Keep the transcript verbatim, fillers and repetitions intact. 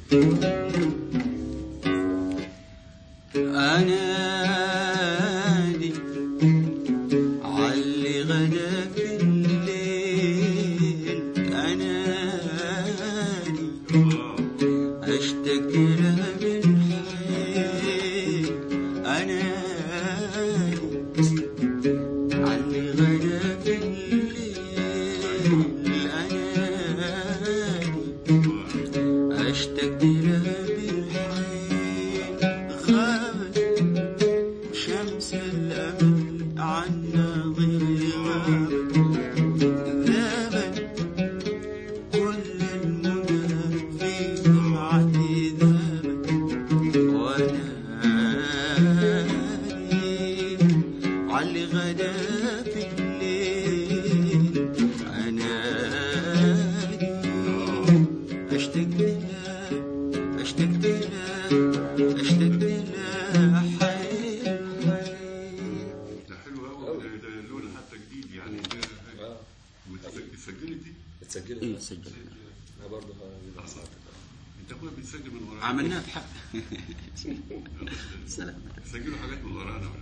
أنادي عاللي غدا في الليل، أنادي أشتاق لها بالحيل، أنادي عاللي غدا في الليل، أنادي أشتاق لها بالحيل. غابت شمس الأمل عنا ظل غابت، ذابت كل المنى في دمعتي ذابت، ونادي عاللي غدا في الليل، أنادي أشتاق لها أشتاق لها أشتاق لها حيل حيل. ده حلو قوي، ده ده لون حتى جديد يعني. اه اتسجلت دي؟ اتسجلت. ايه سجلنا انا برضه انت اخويا بتسجل من ورانا. عملناها بحق. سلام. سجلوا حاجات من ورانا.